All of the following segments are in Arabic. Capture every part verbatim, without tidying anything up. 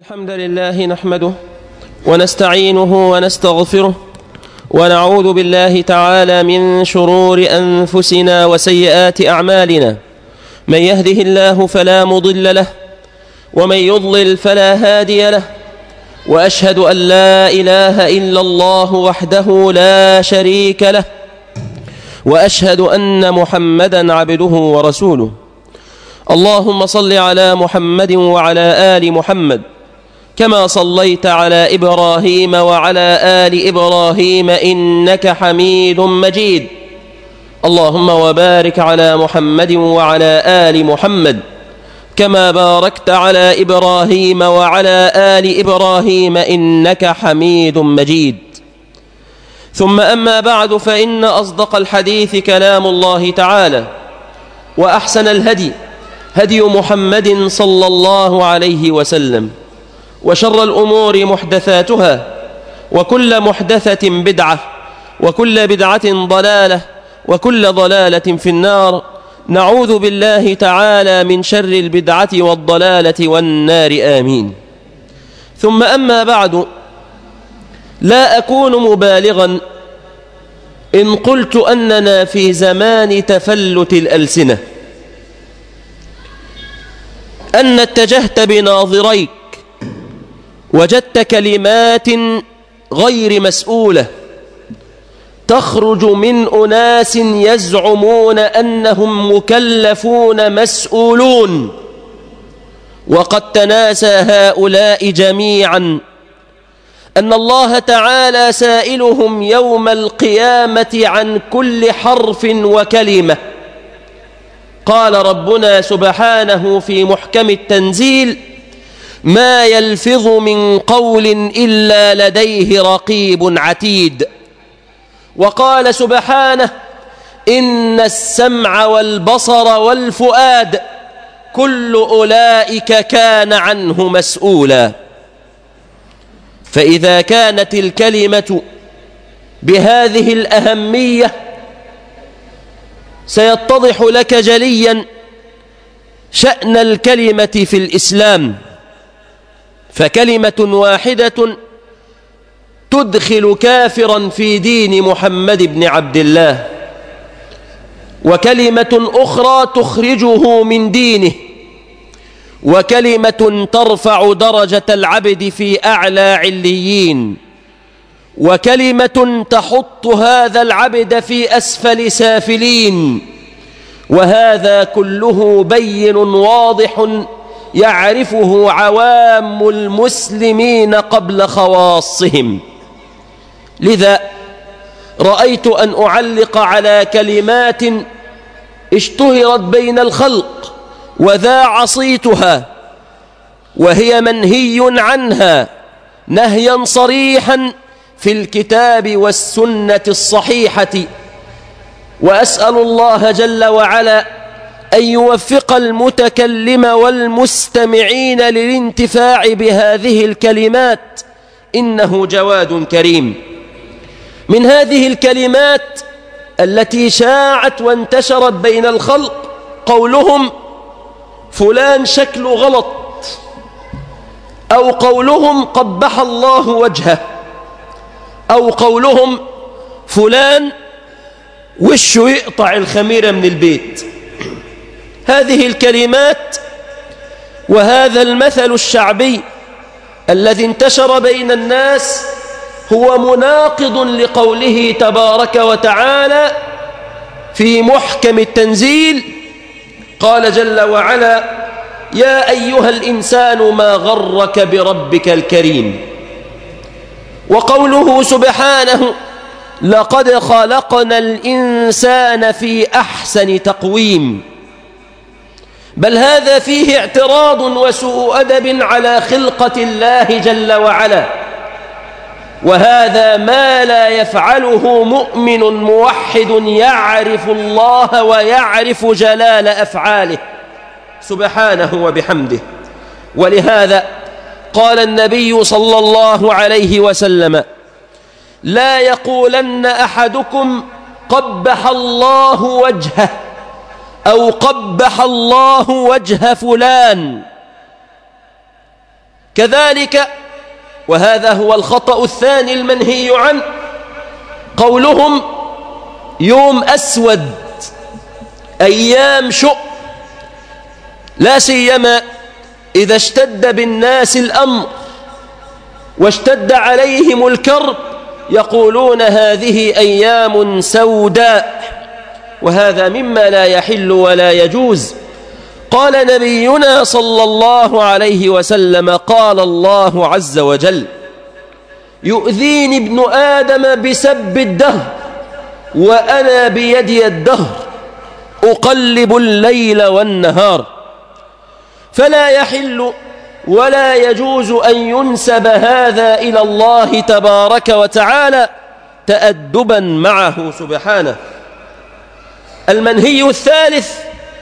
الحمد لله نحمده ونستعينه ونستغفره ونعوذ بالله تعالى من شرور أنفسنا وسيئات أعمالنا. من يهده الله فلا مضل له ومن يضلل فلا هادي له، وأشهد أن لا إله إلا الله وحده لا شريك له، وأشهد أن محمدًا عبده ورسوله. اللهم صل على محمد وعلى آل محمد كما صليت على إبراهيم وعلى آل إبراهيم إنك حميد مجيد. اللهم وبارك على محمد وعلى آل محمد كما باركت على إبراهيم وعلى آل إبراهيم إنك حميد مجيد. ثم أما بعد، فإن أصدق الحديث كلام الله تعالى، وأحسن الهدي هدي محمد صلى الله عليه وسلم، وشر الأمور محدثاتها، وكل محدثة بدعة، وكل بدعة ضلالة، وكل ضلالة في النار. نعوذ بالله تعالى من شر البدعة والضلالة والنار، آمين. ثم أما بعد، لا أكون مبالغا إن قلت أننا في زمان تفلت الألسنة، أن اتجهت بناظريك وجدت كلمات غير مسؤولة تخرج من أناس يزعمون أنهم مكلفون مسؤولون، وقد تناسى هؤلاء جميعا أن الله تعالى سائلهم يوم القيامة عن كل حرف وكلمة. قال ربنا سبحانه في محكم التنزيل: ما يلفظ من قول إلا لديه رقيب عتيد. وقال سبحانه: إن السمع والبصر والفؤاد كل أولئك كان عنه مسؤولا. فإذا كانت الكلمة بهذه الأهمية، سيتضح لك جليا شأن الكلمة في الإسلام، فكلمة واحدة تدخل كافرا في دين محمد بن عبد الله، وكلمة أخرى تخرجه من دينه، وكلمة ترفع درجة العبد في أعلى عليين، وكلمة تحط هذا العبد في أسفل سافلين. وهذا كله بين واضح يعرفه عوام المسلمين قبل خواصهم. لذا رأيت أن أعلق على كلمات اشتهرت بين الخلق وذاع صيتها، وهي منهي عنها نهيا صريحا في الكتاب والسنة الصحيحة. وأسأل الله جل وعلا أن يوفق المتكلم والمستمعين للانتفاع بهذه الكلمات، إنه جواد كريم. من هذه الكلمات التي شاعت وانتشرت بين الخلق قولهم: فلان شكله غلط، أو قولهم: قبح الله وجهه، أو قولهم: فلان وشه يقطع الخميرة من البيت. هذه الكلمات وهذا المثل الشعبي الذي انتشر بين الناس هو مناقض لقوله تبارك وتعالى في محكم التنزيل. قال جل وعلا: يا أيها الإنسان ما غرك بربك الكريم. وقوله سبحانه: لقد خلقنا الإنسان في أحسن تقويم. بل هذا فيه اعتراض وسوء أدب على خلقة الله جل وعلا، وهذا ما لا يفعله مؤمن موحد يعرف الله ويعرف جلال أفعاله سبحانه وبحمده. ولهذا قال النبي صلى الله عليه وسلم: لا يقولن أحدكم قبح الله وجهه، أو قبح الله وجه فلان. كذلك، وهذا هو الخطأ الثاني المنهي عنه، قولهم يوم أسود، أيام شؤم، لا سيما إذا اشتد بالناس الأمر واشتد عليهم الكرب، يقولون هذه أيام سوداء، وهذا مما لا يحل ولا يجوز. قال نبينا صلى الله عليه وسلم: قال الله عز وجل: يؤذيني ابن آدم بسب الدهر وأنا بيدي الدهر أقلب الليل والنهار. فلا يحل ولا يجوز أن ينسب هذا إلى الله تبارك وتعالى تأدبا معه سبحانه. المنهي الثالث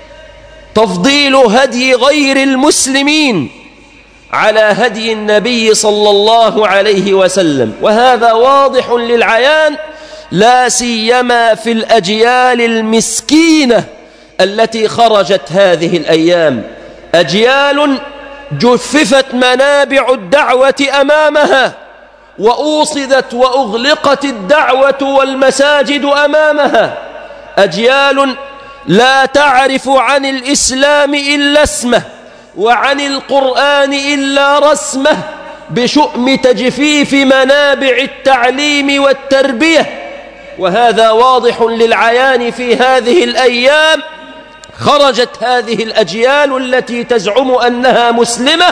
تفضيل هدي غير المسلمين على هدي النبي صلى الله عليه وسلم، وهذا واضح للعيان، لا سيما في الأجيال المسكينة التي خرجت هذه الأيام، أجيال جففت منابع الدعوة أمامها، وأوصدت وأغلقت الدعوة والمساجد أمامها، أجيال لا تعرف عن الإسلام إلا اسمه، وعن القرآن إلا رسمه، بشؤم تجفيف منابع التعليم والتربية. وهذا واضح للعيان في هذه الأيام. خرجت هذه الأجيال التي تزعم أنها مسلمة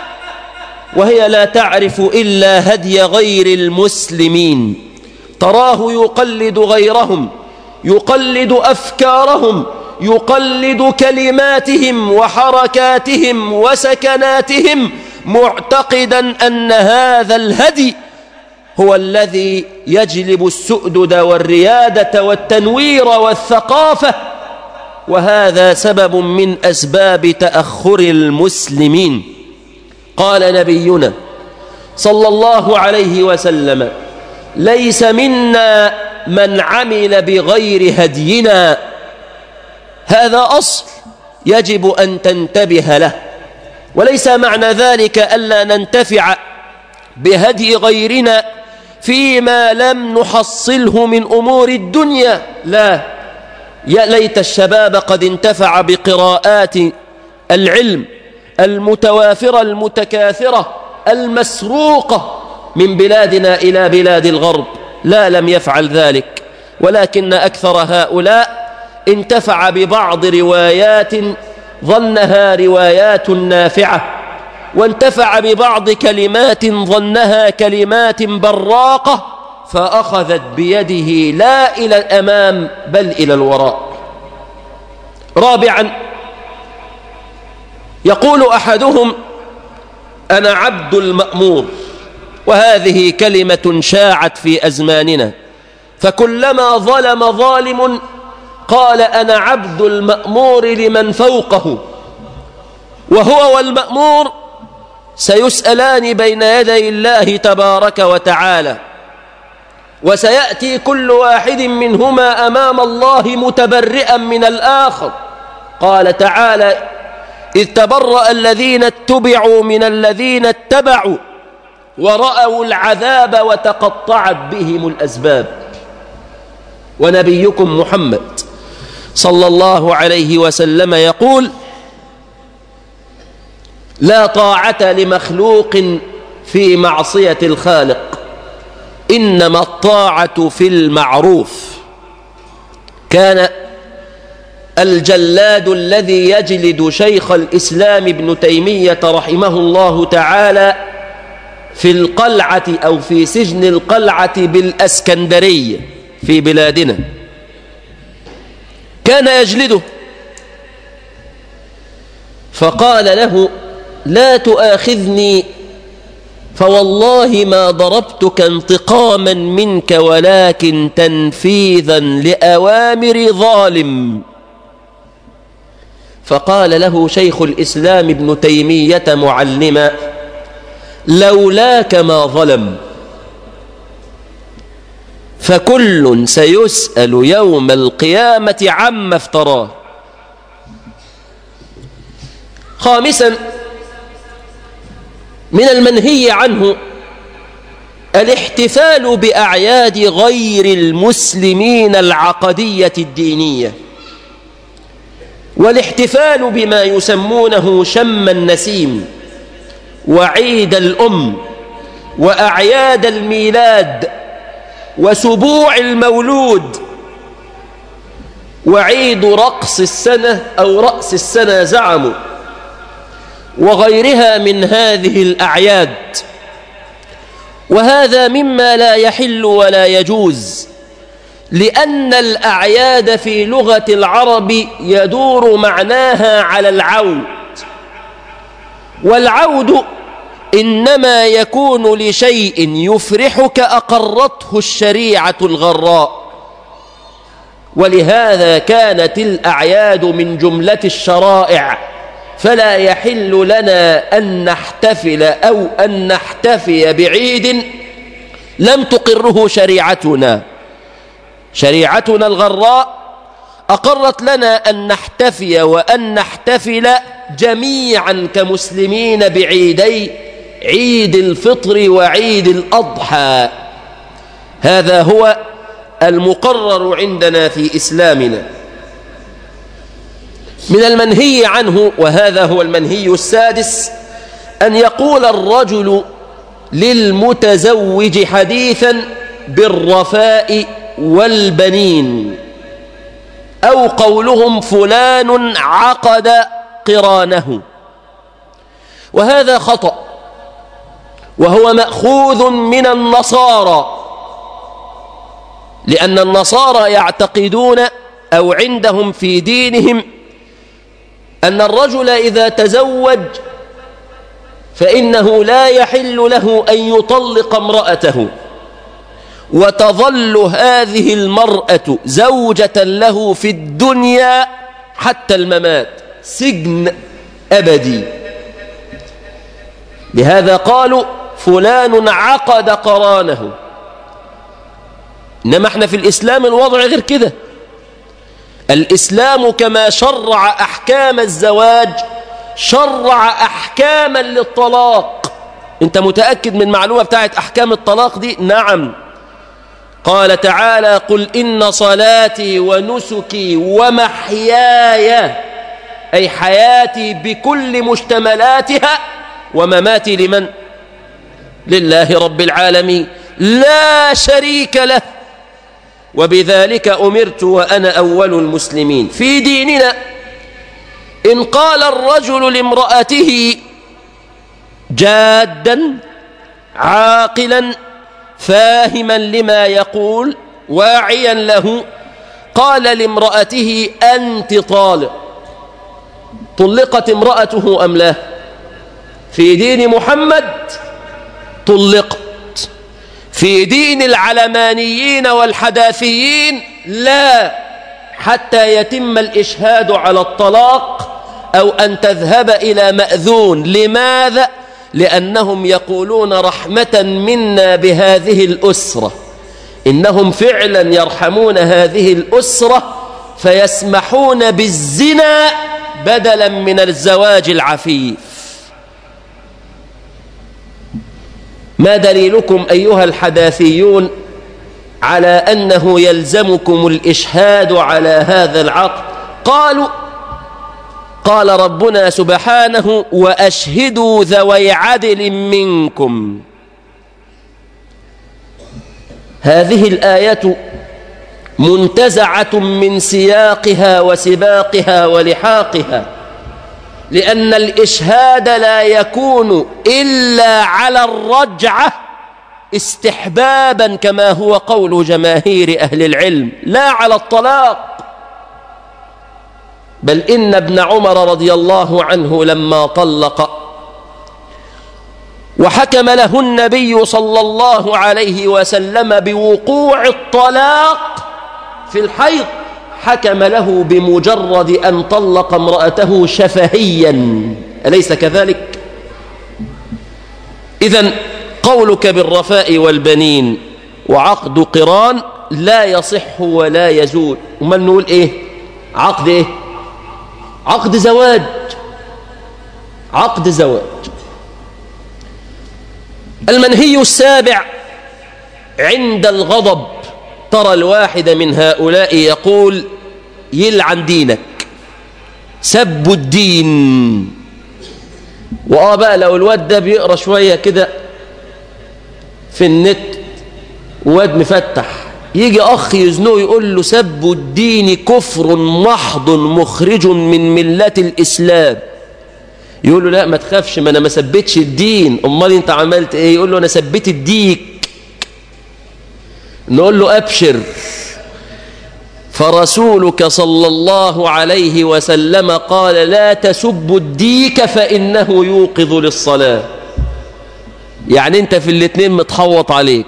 وهي لا تعرف إلا هدي غير المسلمين، تراه يقلد غيرهم، يقلد أفكارهم، يقلد كلماتهم وحركاتهم وسكناتهم، معتقدا أن هذا الهدي هو الذي يجلب السؤدد والريادة والتنوير والثقافة، وهذا سبب من أسباب تأخر المسلمين. قال نبينا صلى الله عليه وسلم: ليس منا من عمل بغير هدينا. هذا أصل يجب أن تنتبه له، وليس معنى ذلك ألا ننتفع بهدي غيرنا فيما لم نحصله من أمور الدنيا، لا، يا ليت الشباب قد انتفع بقراءات العلم المتوافرة المتكاثرة المسروقة من بلادنا إلى بلاد الغرب، لا، لم يفعل ذلك، ولكن أكثر هؤلاء انتفع ببعض روايات ظنها روايات نافعة، وانتفع ببعض كلمات ظنها كلمات براقة، فأخذت بيده لا إلى الأمام بل إلى الوراء. رابعا، يقول أحدهم: أنا عبد المأمور، وهذه كلمة شاعت في أزماننا، فكلما ظلم ظالم قال: أنا عبد المأمور لمن فوقه. وهو والمأمور سيسألان بين يدي الله تبارك وتعالى، وسيأتي كل واحد منهما أمام الله متبرئا من الآخر. قال تعالى: إذ تبرأ الذين اتبعوا من الذين اتبعوا ورأوا العذاب وتقطعت بهم الأسباب. ونبيكم محمد صلى الله عليه وسلم يقول: لا طاعة لمخلوق في معصية الخالق، إنما الطاعة في المعروف. كان الجلاد الذي يجلد شيخ الإسلام ابن تيمية رحمه الله تعالى في القلعة أو في سجن القلعة بالأسكندرية في بلادنا، كان يجلده، فقال له: لا تؤاخذني، فوالله ما ضربتك انتقاما منك ولكن تنفيذا لأوامر ظالم. فقال له شيخ الإسلام ابن تيمية معلما: لولاك ما ظلم، فكل سيسأل يوم القيامة عما افتراه. من المنهي عنه الاحتفال بأعياد غير المسلمين العقدية الدينية، والاحتفال بما يسمونه شم النسيم وعيد الأم وأعياد الميلاد وسبوع المولود وعيد رقص السنة أو رأس السنة زعموا، وغيرها من هذه الأعياد. وهذا مما لا يحل ولا يجوز، لأن الأعياد في لغة العرب يدور معناها على العود، والعود إنما يكون لشيء يفرحك أقرته الشريعة الغراء، ولهذا كانت الأعياد من جملة الشرائع، فلا يحل لنا أن نحتفل أو أن نحتفي بعيد لم تقره شريعتنا. شريعتنا الغراء أقرت لنا أن نحتفي وأن نحتفل جميعا كمسلمين بعيدي عيد الفطر وعيد الأضحى. هذا هو المقرر عندنا في إسلامنا. من المنهي عنه، وهذا هو المنهي السادس، أن يقول الرجل للمتزوج حديثا بالرفاء والبنين، أو قولهم فلان عقد قرانه، وهذا خطأ، وهو مأخوذ من النصارى، لأن النصارى يعتقدون أو عندهم في دينهم أن الرجل إذا تزوج فإنه لا يحل له أن يطلق امرأته، وتظل هذه المرأة زوجة له في الدنيا حتى الممات، سجن أبدي. لهذا قالوا فلان عقد قرانه. إنما احنا في الإسلام الوضع غير كده. الإسلام كما شرع أحكام الزواج شرع أحكاما للطلاق. أنت متأكد من معلومة بتاعت أحكام الطلاق دي؟ نعم. قال تعالى: قل إن صلاتي ونسكي ومحياي، أي حياتي بكل مشتملاتها، ومماتي لمن؟ لله رب العالمين لا شريك له، وبذلك أمرت وأنا أول المسلمين. في ديننا إن قال الرجل لامرأته جادا عاقلا فاهما لما يقول واعيا له، قال لامرأته أنت طالق، طلقت امرأته أم لا؟ في دين محمد طلقت. في دين العلمانيين والحداثيين لا، حتى يتم الإشهاد على الطلاق أو أن تذهب إلى مأذون. لماذا؟ لأنهم يقولون رحمة منا بهذه الأسرة، إنهم فعلا يرحمون هذه الأسرة فيسمحون بالزنا بدلا من الزواج العفيف. ما دليلكم أيها الحداثيون على أنه يلزمكم الإشهاد على هذا العقد؟ قالوا: قال ربنا سبحانه: وأشهدوا ذوي عدل منكم. هذه الآية منتزعة من سياقها وسباقها ولحاقها، لأن الإشهاد لا يكون إلا على الرجعة استحبابا كما هو قول جماهير أهل العلم، لا على الطلاق. بل إن ابن عمر رضي الله عنه لما طلق وحكم له النبي صلى الله عليه وسلم بوقوع الطلاق في الحيض، حكم له بمجرد أن طلق امرأته شفهيا. أليس كذلك؟ إذن قولك بالرفاء والبنين وعقد قران لا يصح ولا يزول. وما نقول إيه؟ عقد إيه؟ عقد زواج. عقد زواج. المنهي السابع عند الغضب، ترى الواحد من هؤلاء يقول يلعن دينك، سب الدين. وآه بقى لو الواد ده بيقرأ شوية كده في النت واد مفتح، يجي أخ يزنوه يقول له سب الدين كفر محض مخرج من ملة الإسلام، يقول له لا ما تخافش، ما أنا ما سبتش الدين، أمال أنت عملت إيه؟ يقول له أنا سبت الديك. نقول له أبشر، فرسولك صلى الله عليه وسلم قال لا تسبوا الديك فإنه يوقظ للصلاة. يعني أنت في الاثنين متحوط عليك،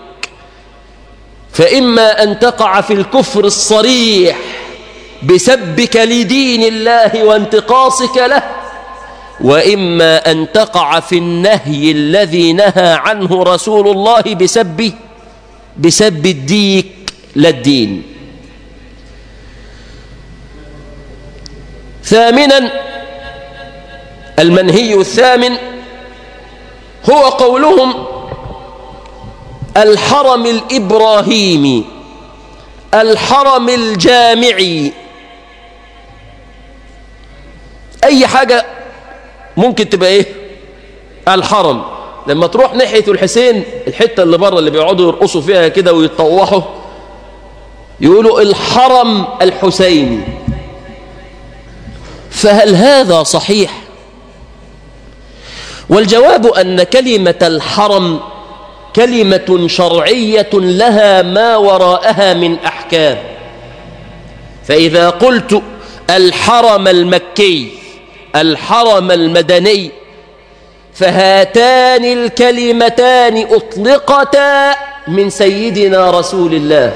فإما أن تقع في الكفر الصريح بسبك لدين الله وانتقاصك له، وإما أن تقع في النهي الذي نهى عنه رسول الله بسب بسب الديك لا الدين. ثامنا، المنهي الثامن هو قولهم الحرم الإبراهيمي، الحرم الجامعي، أي حاجة ممكن تبقى إيه؟ الحرم. لما تروح ناحية الحسين، الحتة اللي بره اللي بيقعدوا يرقصوا فيها كده ويتطوحوا، يقولوا الحرم الحسيني. فهل هذا صحيح؟ والجواب أن كلمة الحرم كلمة شرعية لها ما وراءها من أحكام. فإذا قلت الحرم المكي، الحرم المدني، فهاتان الكلمتان أطلقتا من سيدنا رسول الله.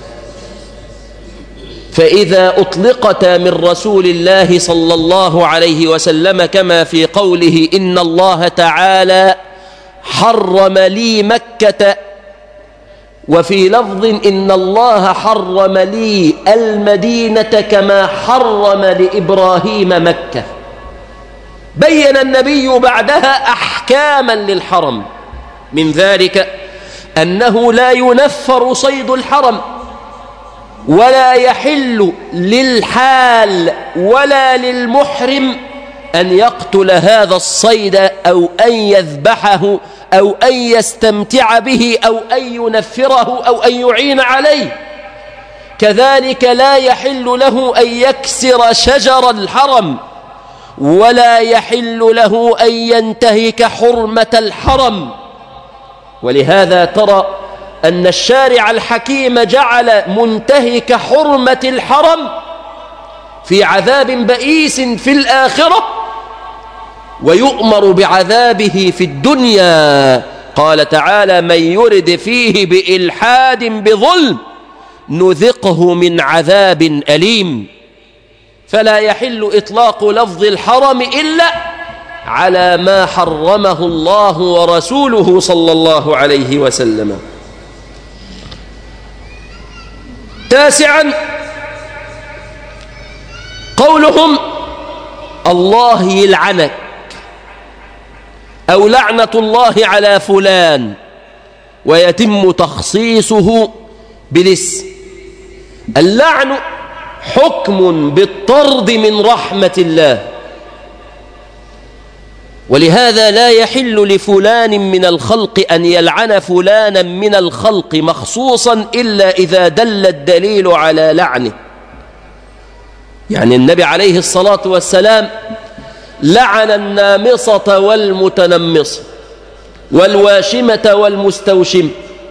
فإذا أطلقتا من رسول الله صلى الله عليه وسلم كما في قوله إن الله تعالى حرم لي مكة، وفي لفظ إن الله حرم لي المدينة كما حرم لإبراهيم مكة، بين النبي بعدها أحكاما للحرم. من ذلك أنه لا ينفر صيد الحرم، ولا يحل للحال ولا للمحرم أن يقتل هذا الصيد أو أن يذبحه أو أن يستمتع به أو أن ينفره أو أن يعين عليه. كذلك لا يحل له أن يكسر شجر الحرم، ولا يحل له أن ينتهك حرمة الحرم. ولهذا ترى أن الشارع الحكيم جعل منتهك حرمة الحرم في عذاب بئيس في الآخرة، ويؤمر بعذابه في الدنيا. قال تعالى من يرد فيه بإلحاد بظلم نذقه من عذاب أليم. فلا يحل إطلاق لفظ الحرم إلا على ما حرمه الله ورسوله صلى الله عليه وسلم. تاسعا، قولهم الله يلعنك أو لعنة الله على فلان، ويتم تخصيصه بالاسم. اللعن حكم بالطرد من رحمة الله، ولهذا لا يحل لفلان من الخلق أن يلعن فلانا من الخلق مخصوصا إلا إذا دل الدليل على لعنه. يعني النبي عليه الصلاة والسلام لعن النامصة والمتنمصة والواشمة والمستوشمة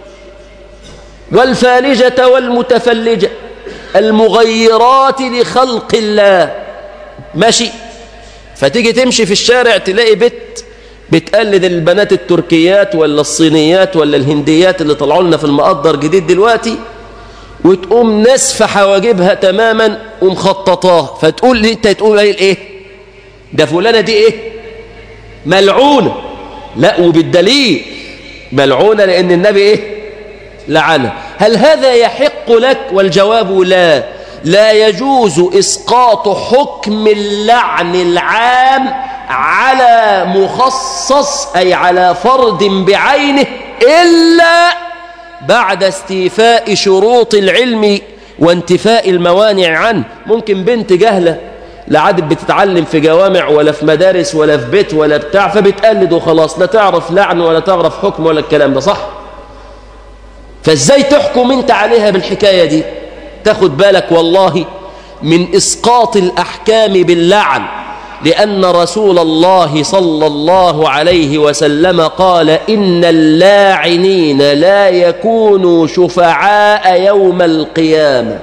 والفالجة والمتفلجة المغيرات لخلق الله. ماشي، فتيجي تمشي في الشارع تلاقي بنت بتقلد البنات التركيات ولا الصينيات ولا الهنديات اللي طلعوا لنا في المقدر جديد دلوقتي، وتقوم نسفة حواجبها تماما ومخططاه، فتقول لي انت تقول ايه؟ ده فلانة دي ايه؟ ملعونة. لا، وبالدليل ملعونة لأن النبي ايه؟ لعنه. هل هذا يحق لك؟ والجواب لا. لا يجوز إسقاط حكم اللعن العام على مخصص، أي على فرد بعينه إلا بعد استيفاء شروط العلم وانتفاء الموانع عنه. ممكن بنت جهلة لا عادت بتتعلم في جوامع ولا في مدارس ولا في بيت ولا بتاع، فبتقلد وخلاص، لا تعرف لعن ولا تعرف حكم ولا الكلام ده، صح؟ فازاي تحكم انت عليها بالحكاية دي؟ تاخد بالك والله من إسقاط الأحكام باللعن، لأن رسول الله صلى الله عليه وسلم قال إن اللاعنين لا يكونوا شفعاء يوم القيامة.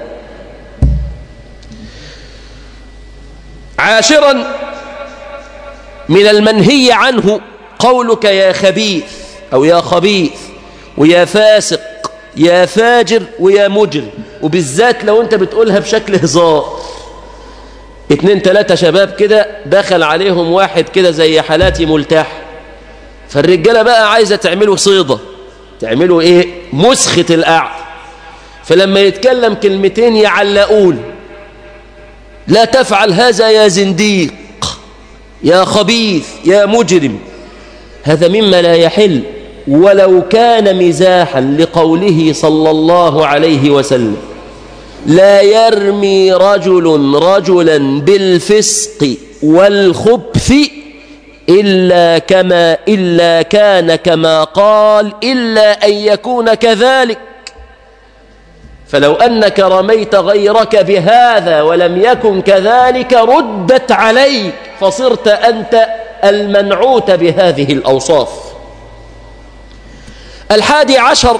عاشرا من المنهي عنه قولك يا خبيث أو يا خبيث ويا فاسق يا فاجر ويا مجرم، وبالذات لو انت بتقولها بشكل هزار. اتنين تلاتة شباب كده دخل عليهم واحد كده زي حالاتي ملتاح، فالرجالة بقى عايزة تعملوا صيدة، تعملوا ايه؟ مسخة القعد، فلما يتكلم كلمتين يعلقون لا تفعل هذا يا زنديق يا خبيث يا مجرم. هذا مما لا يحل ولو كان مزاحا لقوله صلى الله عليه وسلم لا يرمي رجل رجلا بالفسق والخبث إلا كما إلا كان كما قال إلا أن يكون كذلك. فلو أنك رميت غيرك بهذا ولم يكن كذلك ردت عليك، فصرت أنت المنعوت بهذه الأوصاف. الحادي عشر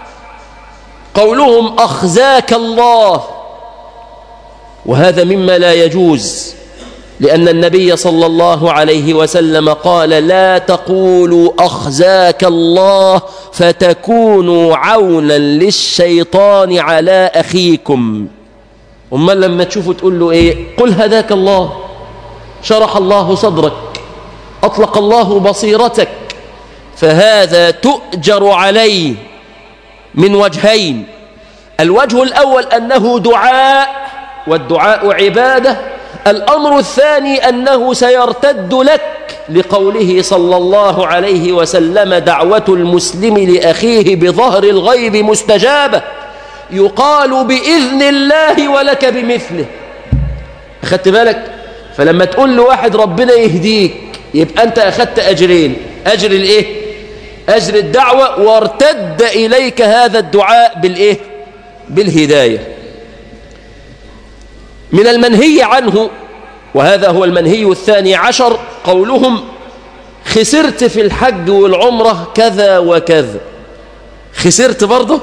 قولهم أخزاك الله، وهذا مما لا يجوز، لأن النبي صلى الله عليه وسلم قال لا تقولوا أخزاك الله فتكونوا عونا للشيطان على أخيكم. أما لما تشوفوا تقول له إيه؟ قل هداك الله، شرح الله صدرك، أطلق الله بصيرتك، فهذا تؤجر عليه من وجهين. الوجه الأول أنه دعاء، والدعاء عبادة. الأمر الثاني أنه سيرتد لك، لقوله صلى الله عليه وسلم دعوة المسلم لأخيه بظهر الغيب مستجابة، يقال بإذن الله ولك بمثله. أخذت بالك؟ فلما تقول له واحد ربنا يهديك يبقى أنت أخذت أجرين، أجر الإيه؟ أجر الدعوة، وارتد إليك هذا الدعاء بالإيه؟ بالهداية. من المنهي عنه، وهذا هو المنهي الثاني عشر، قولهم خسرت في الحج والعمرة كذا وكذا. خسرت برضه؟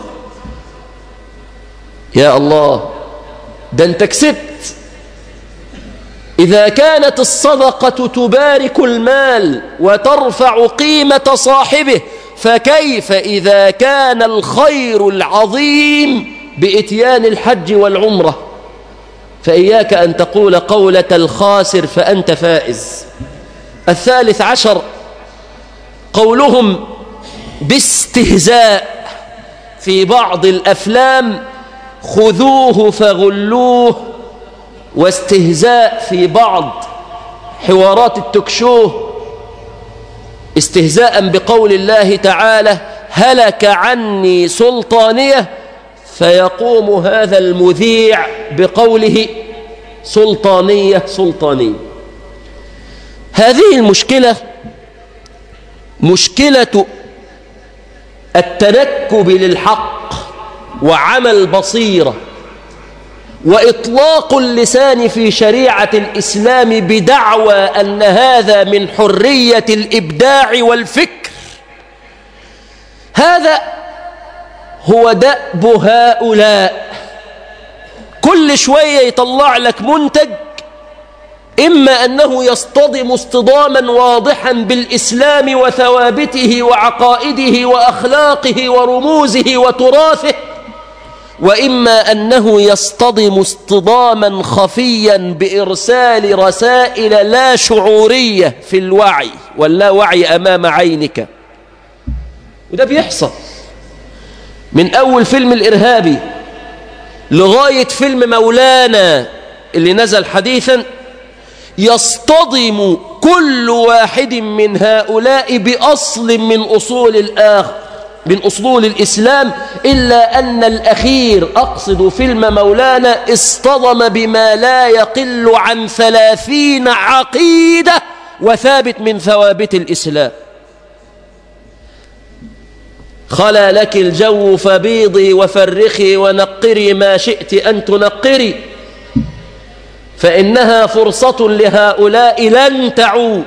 يا الله، ده انت كسبت. إذا كانت الصدقة تبارك المال وترفع قيمة صاحبه، فكيف إذا كان الخير العظيم بإتيان الحج والعمرة؟ فإياك أن تقول قولة الخاسر فأنت فائز. الثالث عشر قولهم باستهزاء في بعض الأفلام خذوه فغلوه، واستهزاء في بعض حوارات التكشوه استهزاء بقول الله تعالى هلك عني سلطانية، فيقوم هذا المذيع بقوله سلطانية سلطانية. هذه المشكلة مشكلة التنكب للحق وعمى البصيرة وإطلاق اللسان في شريعة الإسلام بدعوى أن هذا من حرية الإبداع والفكر. هذا هو دأب هؤلاء، كل شوية يطلع لك منتج إما أنه يصطدم اصطداما واضحا بالإسلام وثوابته وعقائده وأخلاقه ورموزه وتراثه، وإما أنه يصطدم اصطداما خفيا بإرسال رسائل لا شعورية في الوعي واللا وعي أمام عينك. وده بيحصل من أول فيلم الإرهابي لغاية فيلم مولانا اللي نزل حديثا، يصطدم كل واحد من هؤلاء بأصل من أصول الآخر. من أصول الإسلام، إلا أن الأخير أقصد فيلم مولانا اصطدم بما لا يقل عن ثلاثين عقيدة وثابت من ثوابت الإسلام. خلا لك الجو فبيضي وفرخي ونقري ما شئت أن تنقري، فإنها فرصة لهؤلاء لن تعود.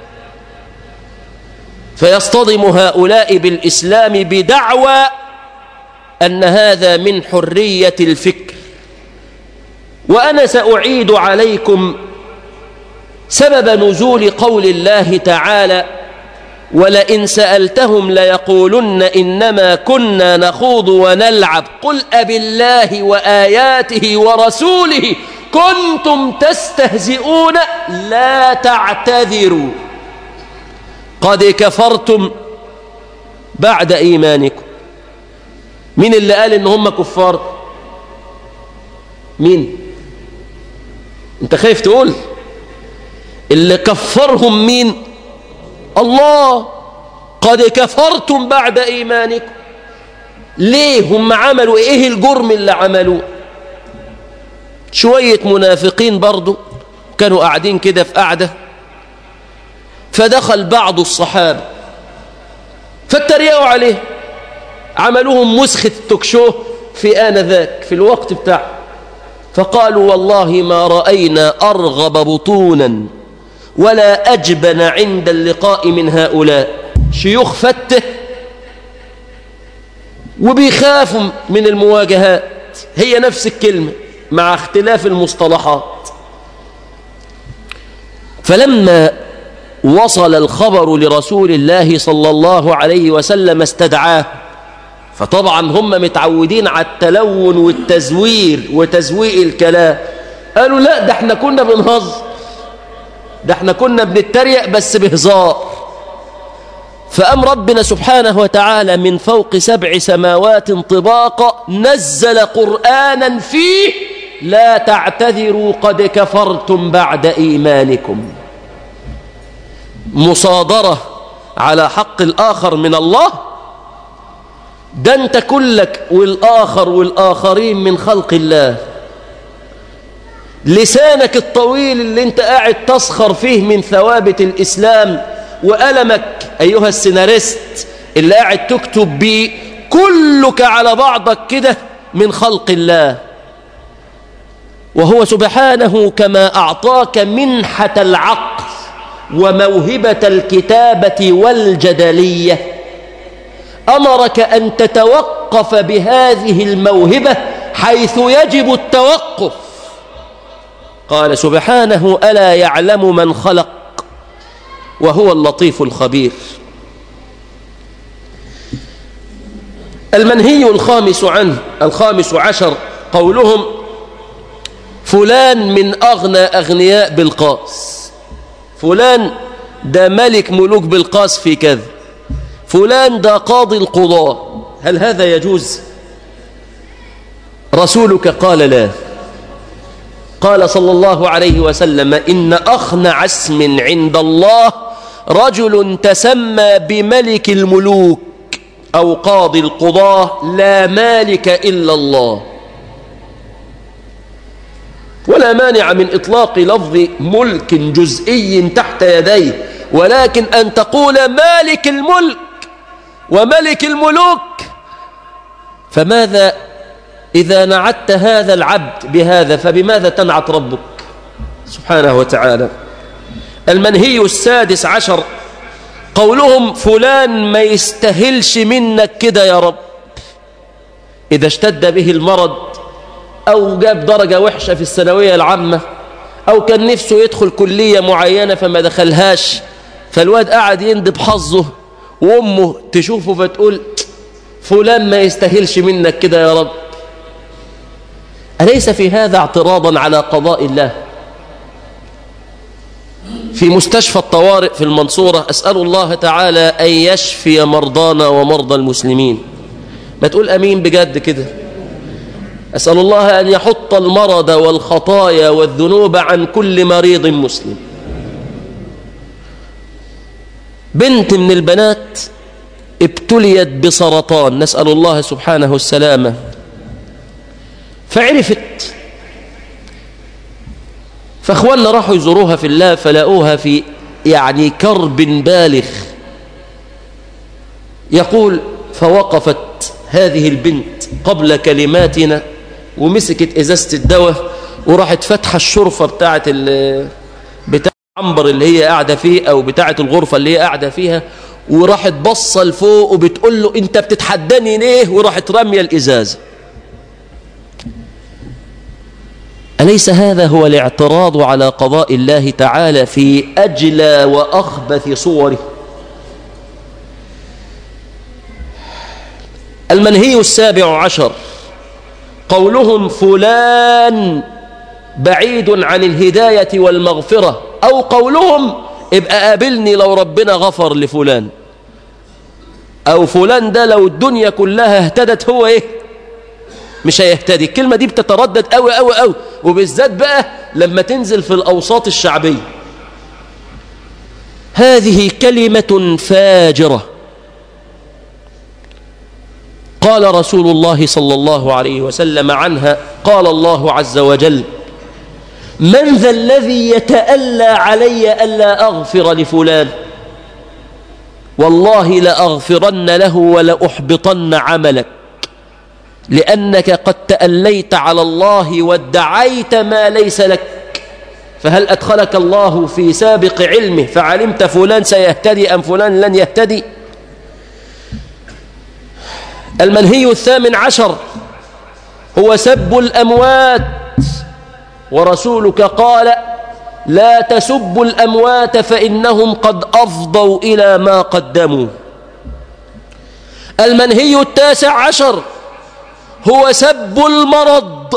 فيصطدم هؤلاء بالإسلام بدعوى أن هذا من حرية الفكر. وأنا سأعيد عليكم سبب نزول قول الله تعالى: ولئن سألتهم ليقولن إنما كنا نخوض ونلعب قل أبالله وآياته ورسوله كنتم تستهزئون لا تعتذروا قد كفرتم بعد إيمانكم. مين اللي قال إن هم كفار؟ مين؟ أنت خايف تقول؟ اللي كفرهم مين؟ الله. قد كفرتم بعد إيمانكم. ليه؟ هم عملوا إيه الجرم اللي عملوه؟ شوية منافقين برضو كانوا قاعدين كده في قعدة، فدخل بعض الصحابة فاتريقوا عليه، عملوهم مسخة التوكشو في آنذاك في الوقت بتاعه، فقالوا: والله ما رأينا أرغب بطونا ولا أجبن عند اللقاء من هؤلاء. شيوخ فته وبيخافوا من المواجهات، هي نفس الكلمة مع اختلاف المصطلحات. فلما وصل الخبر لرسول الله صلى الله عليه وسلم استدعاه، فطبعا هم متعودين على التلون والتزوير وتزويق الكلام، قالوا: لا، ده احنا كنا بنهزر، ده احنا كنا بنتريق بس بهزار. فأم ربنا سبحانه وتعالى من فوق سبع سماوات طباقا نزل قرآنا فيه لا تعتذروا قد كفرتم بعد إيمانكم. مصادرة على حق الآخر من الله، ده انت كلك والآخر والآخرين من خلق الله. لسانك الطويل اللي انت قاعد تسخر فيه من ثوابت الإسلام، وألمك أيها السيناريست اللي قاعد تكتب بيه، كلك على بعضك كده من خلق الله. وهو سبحانه كما أعطاك منحة العقل وموهبة الكتابة والجدلية، أمرك أن تتوقف بهذه الموهبة حيث يجب التوقف. قال سبحانه: ألا يعلم من خلق وهو اللطيف الخبير. المنهي الخامس عنه الخامس عشر قولهم: فلان من أغنى أغنياء بلقاس، فلان ده ملك ملوك بلقاس في كذا، فلان ده قاضي القضاة. هل هذا يجوز؟ رسولك قال لا. قال صلى الله عليه وسلم: إن أخنع اسم عند الله رجل تسمى بملك الملوك أو قاضي القضاة لا مالك إلا الله. ولا مانع من إطلاق لفظ ملك جزئي تحت يديه، ولكن أن تقول مالك الملك وملك الملوك، فماذا إذا نعت هذا العبد بهذا فبماذا تنعت ربك سبحانه وتعالى؟ المنهي السادس عشر قولهم: فلان ما يستهلش منك كده يا رب. إذا اشتد به المرض أو جاب درجة وحشة في الثانوية العامة أو كان نفسه يدخل كلية معينة فما دخلهاش، فالواد قاعد يندب حظه، وأمه تشوفه فتقول: فلان ما يستهلش منك كده يا رب. أليس في هذا اعتراضا على قضاء الله؟ في مستشفى الطوارئ في المنصورة أسأل الله تعالى أن يشفي مرضانا ومرضى المسلمين. ما تقول أمين بجد كده. أسأل الله أن يحط المرض والخطايا والذنوب عن كل مريض مسلم. بنت من البنات ابتليت بسرطان، نسأل الله سبحانه السلامة، فعرفت، فأخواننا راحوا يزوروها في الله فلاقوها في يعني كرب بالغ. يقول فوقفت هذه البنت قبل كلماتنا ومسكت إزازة الدواء وراحت فتحة الشرفة بتاعة بتاع العنبر اللي هي قاعدة فيه أو بتاعة الغرفة اللي هي قاعدة فيها، وراحت بصة لفوق وبتقول له أنت بتتحداني ليه؟ وراحت رمية الإزازة. أليس هذا هو الاعتراض على قضاء الله تعالى في أجلى وأخبث صوره؟ المنهي السابع عشر قولهم فلان بعيد عن الهداية والمغفرة، أو قولهم ابقى قابلني لو ربنا غفر لفلان، أو فلان ده لو الدنيا كلها اهتدت هو إيه مش هيهتدي. الكلمة دي بتتردد قوي قوي قوي، وبالذات بقى لما تنزل في الأوساط الشعبية. هذه كلمة فاجرة. قال رسول الله صلى الله عليه وسلم عنها، قال الله عز وجل من ذا الذي يتألى علي ألا أغفر لفلان والله لأغفرن له ولأحبطن عملك لأنك قد تأليت على الله وادعيت ما ليس لك، فهل أدخلك الله في سابق علمه فعلمت فلان سيهتدي أم فلان لن يهتدي؟ المنهي الثامن عشر هو سب الأموات، ورسولك قال لا تسبوا الأموات فإنهم قد أفضوا إلى ما قدموا. المنهي التاسع عشر هو سب المرض.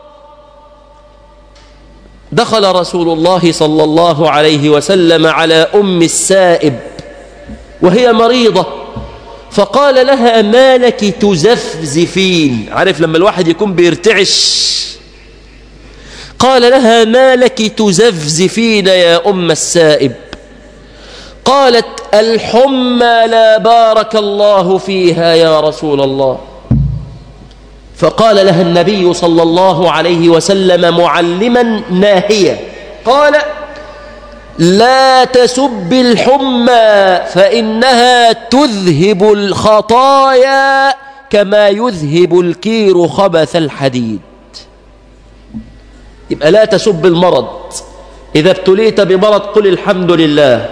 دخل رسول الله صلى الله عليه وسلم على أم السائب وهي مريضة، فقال لها ما لك تزفزفين؟ عارف لما الواحد يكون بيرتعش؟ قال لها ما لك تزفزفين يا أم السائب؟ قالت الحمى لا بارك الله فيها يا رسول الله. فقال لها النبي صلى الله عليه وسلم معلما ناهيا، قال لا تسب الحمى فإنها تذهب الخطايا كما يذهب الكير خبث الحديد. يبقى لا تسب المرض. إذا ابتليت بمرض قل الحمد لله،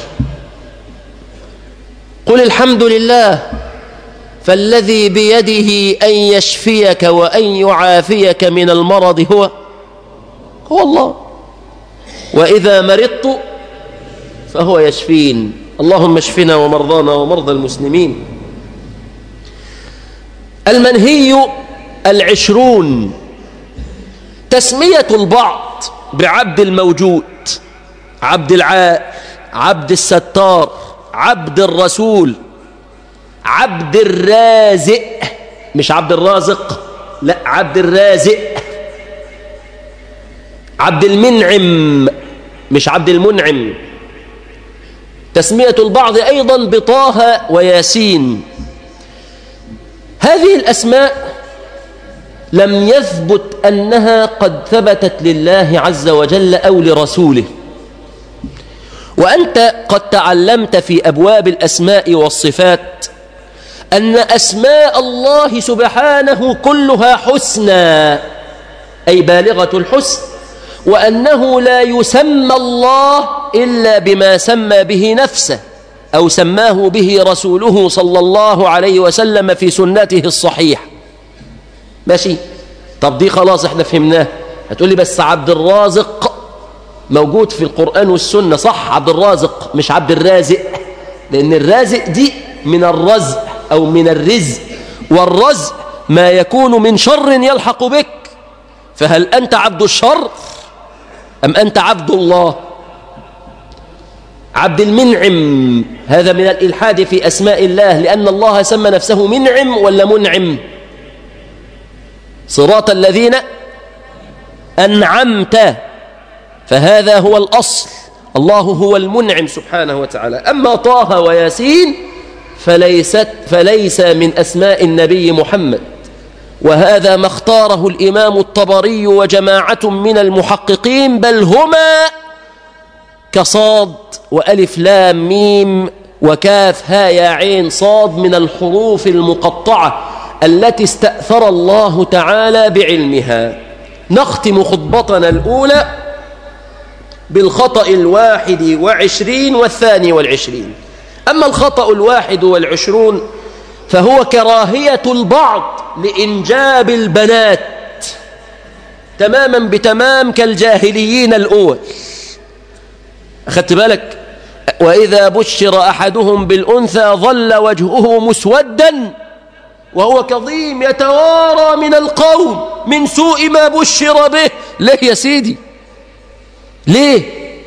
قل الحمد لله، فالذي بيده أن يشفيك وأن يعافيك من المرض هو هو الله، وإذا مرضت فهو يشفين. اللهم اشفنا ومرضانا ومرضى المسلمين. المنهي العشرون تسمية البعض بعبد الموجود، عبد العال، عبد الستار، عبد الرسول، عبد الرازق، مش عبد الرازق، لا عبد الرازق، عبد المنعم مش عبد المنعم. تسمية البعض أيضا بطه وياسين. هذه الأسماء لم يثبت أنها قد ثبتت لله عز وجل أو لرسوله، وأنت قد تعلمت في أبواب الأسماء والصفات أن أسماء الله سبحانه كلها حسنى أي بالغة الحسن، وأنه لا يسمى الله إلا بما سمى به نفسه أو سماه به رسوله صلى الله عليه وسلم في سنته الصحيحة. ماشي؟ طب دي خلاص احنا فهمناه. هتقولي بس عبد الرازق موجود في القرآن والسنة، صح، عبد الرازق مش عبد الرازق، لأن الرازق دي من الرزق أو من الرزق، والرزق ما يكون من شر يلحق بك، فهل أنت عبد الشر أم أنت عبد الله؟ عبد المنعم هذا من الإلحاد في أسماء الله، لأن الله سمى نفسه منعم ولا منعم؟ صراط الذين أنعمت، فهذا هو الأصل، الله هو المنعم سبحانه وتعالى. أما طه وياسين فليست فليس من أسماء النبي محمد، وهذا ما اختاره الإمام الطبري وجماعة من المحققين، بل هما كصاد وألف لام ميم وكاف ها يا عين صاد من الحروف المقطعة التي استأثر الله تعالى بعلمها. نختم خطبتنا الأولى بالخطأ الواحد وعشرين والثاني والعشرين. أما الخطأ الواحد والعشرون فهو كراهية البعض لإنجاب البنات تماما بتمام كالجاهليين الأول. أخذت بالك؟ وإذا بشر أحدهم بالأنثى ظل وجهه مسودا وهو كظيم يتوارى من القوم من سوء ما بشر به. ليه يا سيدي؟ ليه؟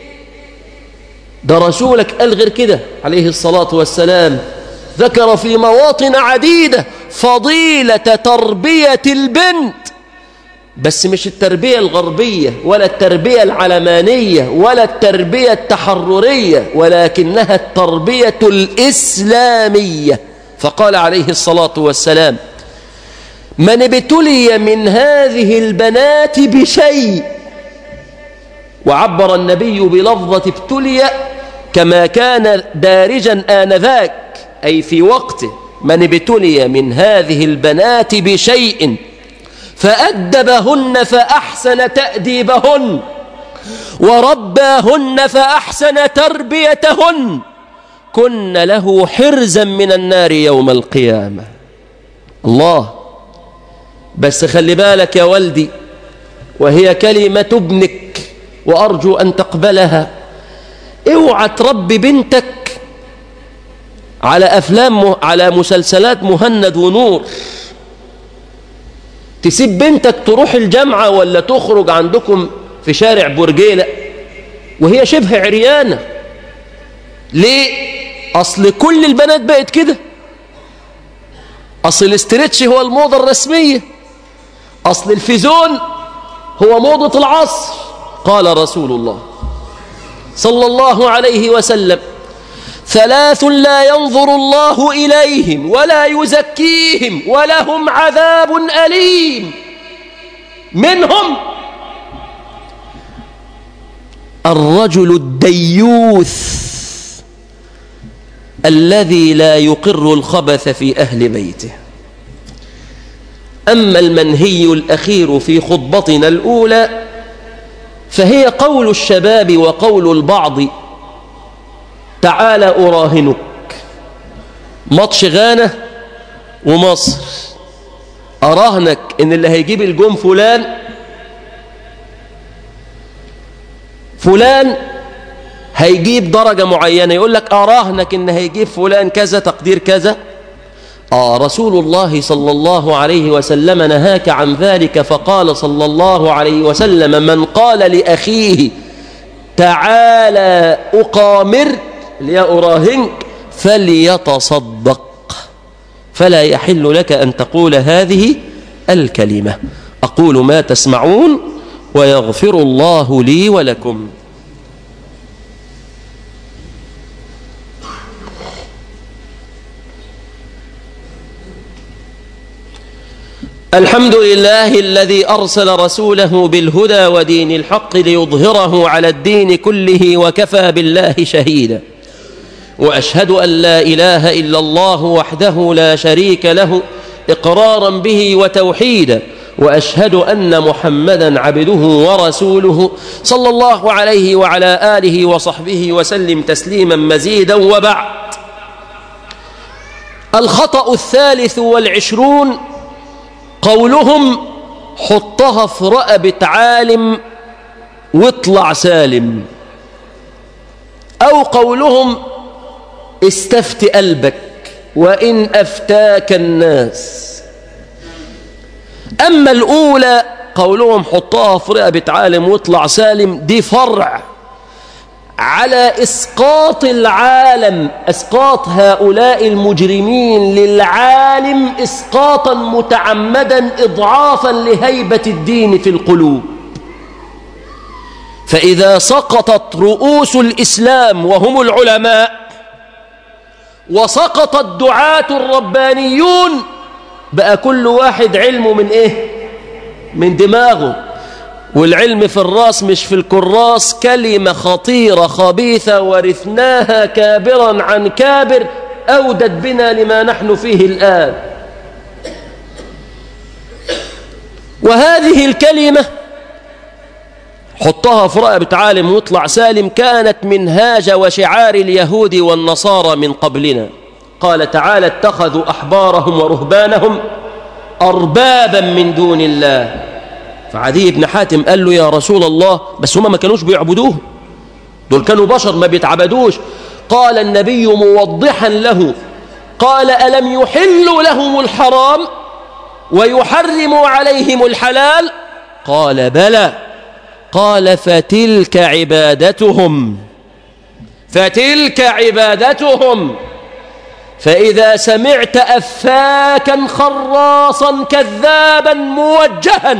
ده رسولك قال غير كده عليه الصلاة والسلام، ذكر في مواطن عديدة فضيلة تربية البنت، بس مش التربية الغربية ولا التربية العلمانية ولا التربية التحررية، ولكنها التربية الإسلامية. فقال عليه الصلاة والسلام: من ابتلي من هذه البنات بشيء، وعبر النبي بلفظة ابتلي كما كان دارجا آنذاك أي في وقته، من ابتلي من هذه البنات بشيء فأدبهن فأحسن تأديبهن ورباهن فأحسن تربيتهن كن له حرزا من النار يوم القيامة. الله، بس خلي بالك يا ولدي، وهي كلمة ابنك وأرجو أن تقبلها، اوعى تربي بنتك على أفلام على مسلسلات مهند ونور. تسيب بنتك تروح الجامعة ولا تخرج عندكم في شارع برجيلة وهي شبه عريانة. ليه؟ أصل كل البنات بقت كده، أصل الاسترتش هو الموضة الرسمية، أصل الفيزون هو موضة العصر. قال رسول الله صلى الله عليه وسلم: ثلاث لا ينظر الله إليهم ولا يزكيهم ولهم عذاب أليم، منهم الرجل الديوث الذي لا يقر الخبث في أهل بيته. أما المنهي الأخير في خطبتنا الأولى فهي قول الشباب وقول البعض: تعال أراهنك. ماتش غانا ومصر، أراهنك إن اللي هيجيب الجون فلان فلان هيجيب درجة معينة، يقول لك أراهنك إن هيجيب فلان كذا تقدير كذا. آه رسول الله صلى الله عليه وسلم نهاك عن ذلك، فقال صلى الله عليه وسلم: من قال لأخيه تعالى أقامرك لأراهنك فليتصدق. فلا يحل لك أن تقول هذه الكلمة. أقول ما تسمعون ويغفر الله لي ولكم. الحمد لله الذي أرسل رسوله بالهدى ودين الحق ليظهره على الدين كله وكفى بالله شهيدا. وأشهد أن لا إله إلا الله وحده لا شريك له إقرارا به وتوحيدا، وأشهد أن محمدا عبده ورسوله صلى الله عليه وعلى آله وصحبه وسلم تسليما مزيدا. وبعد، الخطأ الثالث والعشرون قولهم حطها في رقبة عالم واطلع سالم، أو قولهم استفت قلبك وإن أفتاك الناس. أما الأولى قولهم حطها في رقبة عالم واطلع سالم، دي فرع على إسقاط العالم، إسقاط هؤلاء المجرمين للعالم إسقاطا متعمدا إضعافا لهيبة الدين في القلوب. فإذا سقطت رؤوس الإسلام وهم العلماء وسقط الدعاة الربانيون، بقى كل واحد علمه من إيه؟ من دماغه، والعلم في الراس مش في الكراس. كلمة خطيرة خبيثة ورثناها كابرا عن كابر، أودت بنا لما نحن فيه الآن. وهذه الكلمة حطها في رقبة عالم واطلع سالم، كانت منهاج وشعار اليهود والنصارى من قبلنا. قال تعالى: اتخذوا أحبارهم ورهبانهم أربابا من دون الله. فعدي بن حاتم قال له: يا رسول الله، بس هم ما كانوش بيعبدوه، دول كانوا بشر ما بيتعبدوش. قال النبي موضحا له، قال: ألم يحلوا لهم الحرام ويحرموا عليهم الحلال؟ قال: بلى. قال: فتلك عبادتهم فتلك عبادتهم فإذا سمعت أفاكا خراصا كذابا موجها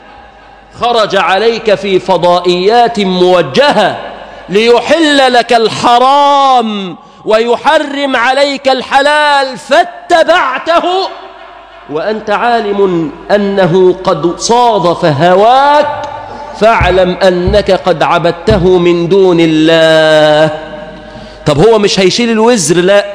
خرج عليك في فضائيات موجهة ليحل لك الحرام ويحرم عليك الحلال، فاتبعته وأنت عالم أنه قد صادف هواك، فاعلم أنك قد عبدته من دون الله. طب هو مش هيشيل الوزر؟ لا،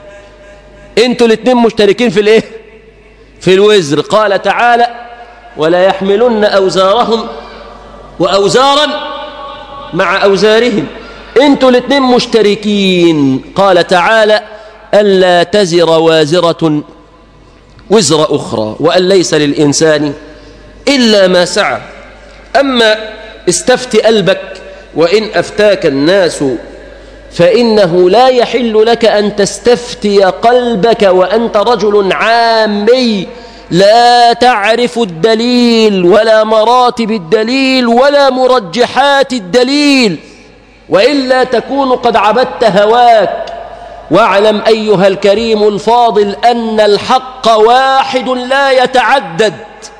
انتوا الاثنين مشتركين في الايه؟ في الوزر. قال تعالى: ولا يحملن أوزارهم وأوزارا مع أوزارهم. انتوا الاثنين مشتركين. قال تعالى: ألا تزر وازرة وزر أخرى وأن ليس للإنسان إلا ما سعى. أما استفت قلبك وإن أفتاك الناس فإنه لا يحل لك أن تستفتي قلبك وأنت رجل عامي لا تعرف الدليل ولا مراتب الدليل ولا مرجحات الدليل، وإلا تكون قد عبدت هواك. واعلم أيها الكريم الفاضل أن الحق واحد لا يتعدد،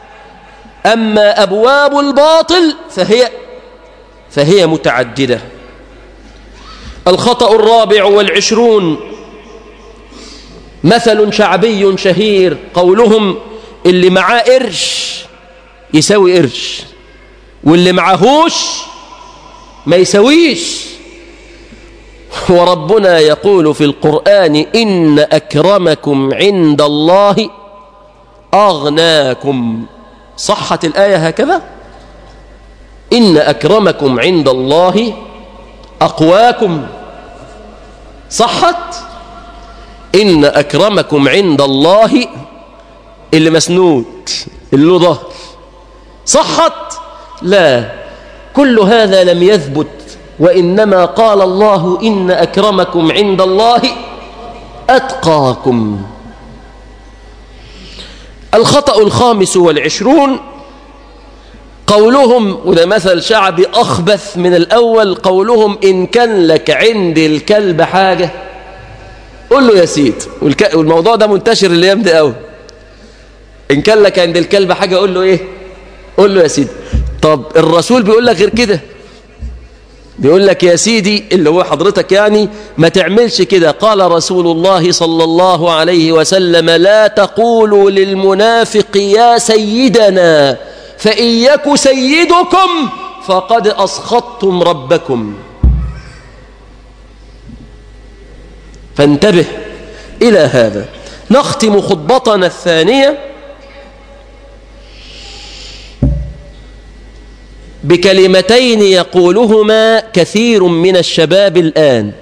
أما أبواب الباطل فهي فهي متعددة. الخطأ الرابع والعشرون مثل شعبي شهير، قولهم: اللي معاه قرش يساوي قرش، واللي معهوش ما يساويش. وربنا يقول في القرآن: إن أكرمكم عند الله أغناكم. صحت الآية هكذا: إن أكرمكم عند الله أقواكم. صحت: إن أكرمكم عند الله اللي مسنود اللي له ظهر. صحت؟ لا، كل هذا لم يثبت، وإنما قال الله: إن أكرمكم عند الله أتقاكم. الخطأ الخامس والعشرون قولهم، وده مثل شعبي أخبث من الأول، قولهم: إن كان لك عند الكلب حاجة قل له يا سيد. والموضوع ده منتشر الأيام دي قوي. إن كان لك عند الكلب حاجة قل له إيه؟ قل له يا سيدي. طب الرسول بيقول لك غير كده، بيقول لك يا سيدي اللي هو حضرتك يعني ما تعملش كده. قال رسول الله صلى الله عليه وسلم: لا تقولوا للمنافق يا سيدنا، فإن يك سيدكم فقد أسخطتم ربكم. فانتبه إلى هذا. نختم خطبتنا الثانية بكلمتين يقولهما كثير من الشباب الآن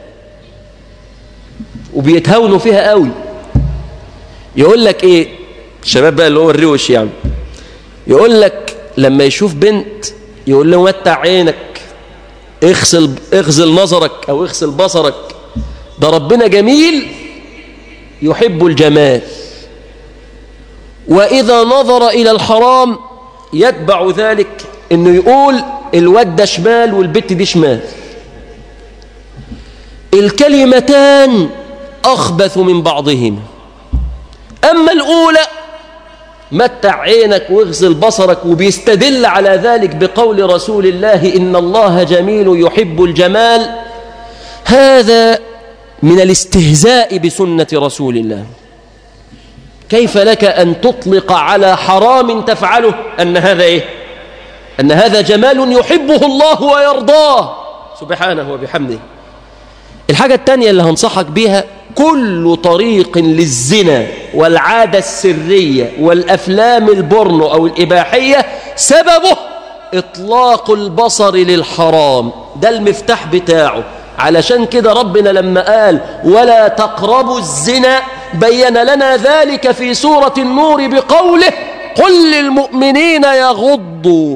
وبيتهاونوا فيها قوي. يقول لك إيه الشباب بقى اللي هو الروش يعني، يقول لك لما يشوف بنت يقول له: متع عينك، اغسل اغسل نظرك أو اغسل بصرك، ده ربنا جميل يحب الجمال. وإذا نظر إلى الحرام يتبع ذلك إنه يقول الواد ده شمال والبت دي شمال. الكلمتان أخبث من بعضهما. أما الأولى متع عينك واغسل بصرك، وبيستدل على ذلك بقول رسول الله: إن الله جميل يحب الجمال. هذا من الاستهزاء بسنة رسول الله. كيف لك أن تطلق على حرام تفعله أن هذا إيه؟ أن هذا جمال يحبه الله ويرضاه سبحانه وبحمده. الحاجة الثانية اللي هنصحك بها: كل طريق للزنا والعادة السرية والأفلام البورنو أو الإباحية سببه إطلاق البصر للحرام. ده المفتاح بتاعه. علشان كده ربنا لما قال ولا تقربوا الزنا بين لنا ذلك في سورة النور بقوله قل للمؤمنين يغضوا.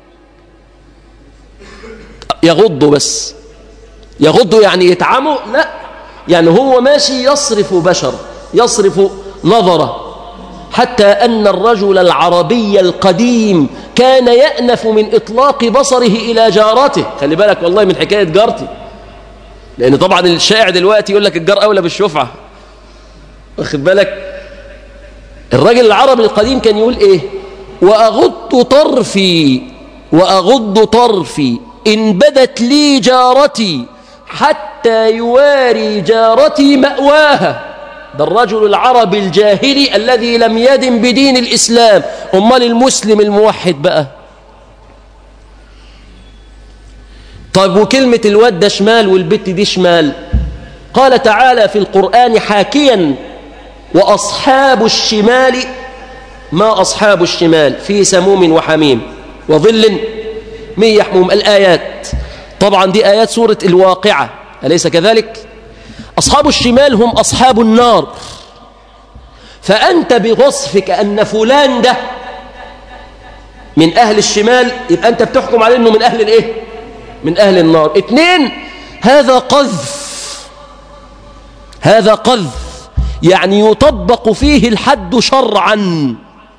يغضوا بس، يغضوا يعني يتعموا؟ لا، يعني هو ماشي يصرف بشر، يصرف نظره، حتى أن الرجل العربي القديم كان يأنف من إطلاق بصره إلى جارته. خلي بالك والله من حكاية جارتي، لأن طبعا الشائع دلوقتي يقول لك الجار أولى بالشفعة، واخد بالك؟ الراجل العربي القديم كان يقول إيه؟ وأغض طرفي وأغض طرفي إن بدت لي جارتي حتى يواري جارتي مأواها. ده الرجل العربي الجاهلي الذي لم يدن بدين الإسلام. أمال المسلم الموحد بقى؟ طيب وكلمة الواد ده شمال والبت دي شمال؟ قال تعالى في القرآن حاكيا وأصحاب الشمال ما أصحاب الشمال في سموم وحميم وظل من يحموم. الآيات طبعا دي آيات سورة الواقعة، أليس كذلك؟ أصحاب الشمال هم أصحاب النار. فأنت بوصفك أن فلان ده من أهل الشمال يبقى أنت بتحكم عليه أنه من أهل الإيه؟ من أهل النار. اثنين، هذا قذف، هذا قذف يعني يطبق فيه الحد شرعا.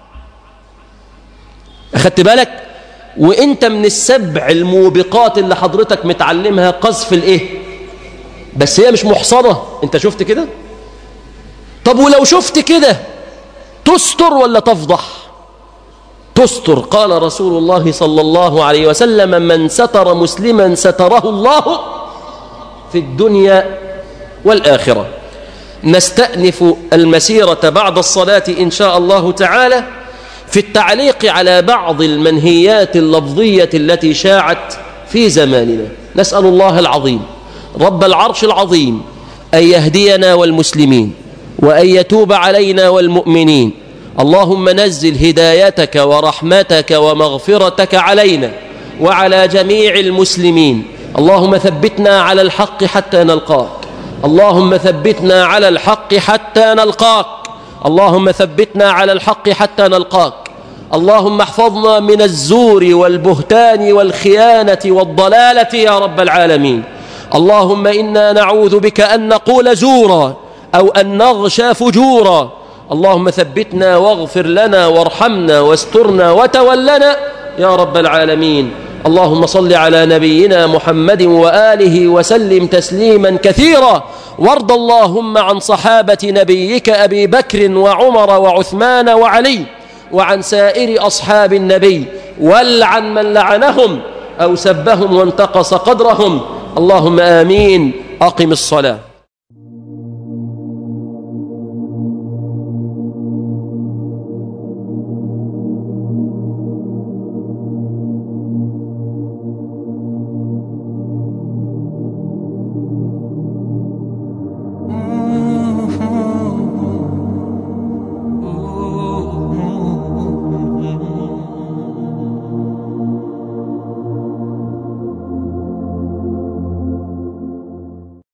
أخدت بالك؟ وانت من السبع الموبقات اللي حضرتك متعلمها قذف الايه؟ بس هي مش محصنة. انت شفت كده؟ طب ولو شفت كده تستر ولا تفضح؟ تستر. قال رسول الله صلى الله عليه وسلم من ستر مسلما ستره الله في الدنيا والآخرة. نستأنف المسيرة بعد الصلاة إن شاء الله تعالى في التعليق على بعض المنهيات اللفظية التي شاعت في زماننا. نسأل الله العظيم رب العرش العظيم أن يهدينا والمسلمين وأن يتوب علينا والمؤمنين. اللهم نزل هدايتك ورحمتك ومغفرتك علينا وعلى جميع المسلمين. اللهم ثبتنا على الحق حتى نلقاك. اللهم ثبتنا على الحق حتى نلقاك. اللهم ثبتنا على الحق حتى نلقاك. اللهم احفظنا من الزور والبهتان والخيانة والضلالة يا رب العالمين. اللهم إنا نعوذ بك أن نقول زورا أو أن نغشى فجورا. اللهم ثبتنا واغفر لنا وارحمنا واسترنا وتولنا يا رب العالمين. اللهم صل على نبينا محمد وآله وسلم تسليما كثيرا. وارض اللهم عن صحابة نبيك أبي بكر وعمر وعثمان وعلي وعن سائر أصحاب النبي، والعن من لعنهم أو سبهم وانتقص قدرهم. اللهم آمين. أقم الصلاة.